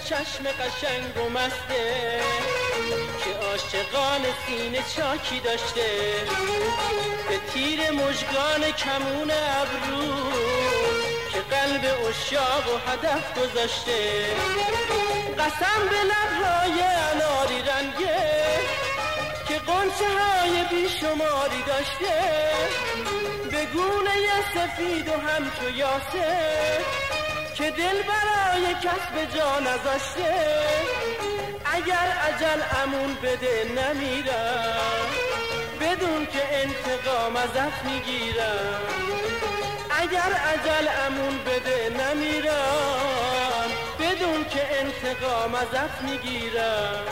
چشم قشنگ و مسته که عاشقان سینه چاکی داشته، به تیر مژگان کمون ابرو که قلب عشاق و هدف گذاشته. قسم به لبهای اناری رنگه که قنچه های بیشماری داشته، به گونه سفید و همچو یاسه که دل برای کسب جا نذاشته. اگر اجل امون بده نمیرم، بدون که انتقام ازت میگیرم. اگر اجل امون بده نمیرم، بدون که انتقام ازت میگیرم.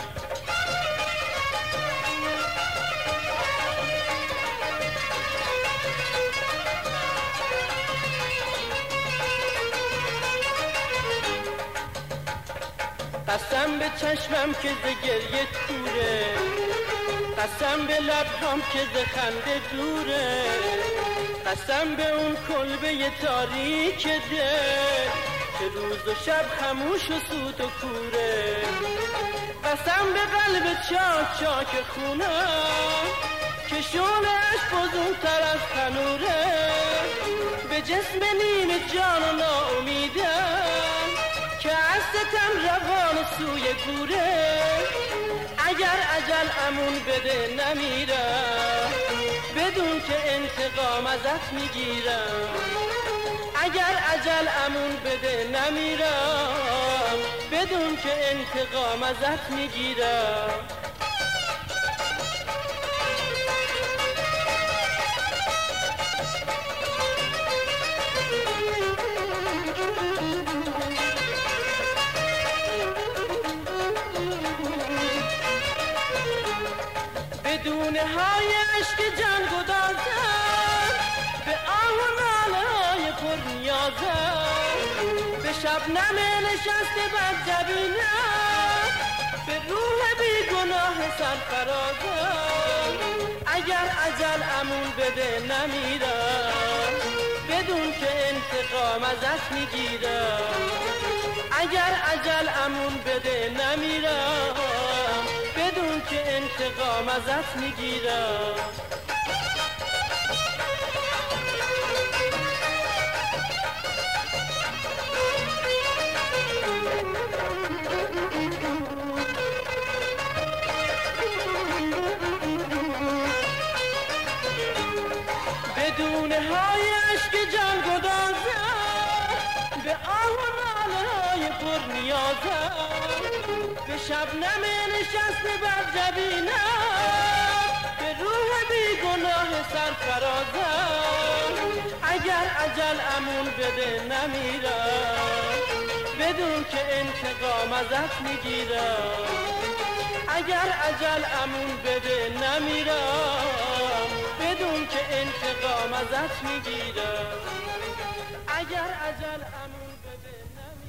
قسم به چشمم که ز گریه توره، قسم به لبهام که ز خنده دوره، قسم به اون کلبه تاریک دل که روز و شب خموش و سوت و کوره. قسم به قلب چاک چاک خونم که شعله‌اش فزون‌تر از تنوره، به جسم نیمه جان و ناامیدم که از ستم روان سوی گوره. اگر اجل امون بده نمیرم، بدون که انتقام ازت میگیرم. اگر اجل امون بده نمیرم، بدون که انتقام ازت میگیرم. بدون های عشق جان گدازم، به آه و ناله های پر نیازم، به شبنم نشسته بر جبینم، به روح بی گناه سرفرازم. اگر اجل امون بده نمیرم، بدون که انتقام ازت میگیرم. اگر اجل امون بده نمیرم، بدون که انتقام ازت میگیرم. بدون های عشق جان گدازم، به آه و ناله های پر نیازم، به شبنم نشسته بر جبینم، به روح بی گناه سرفرازم. اگر اجل امون بده نمیرم، بدون که انتقام ازت میگیرم. اگر اجل امون بده نمیرم، بدون که انتقام ازت میگیرم. اگر اجل امون بده نمیرم.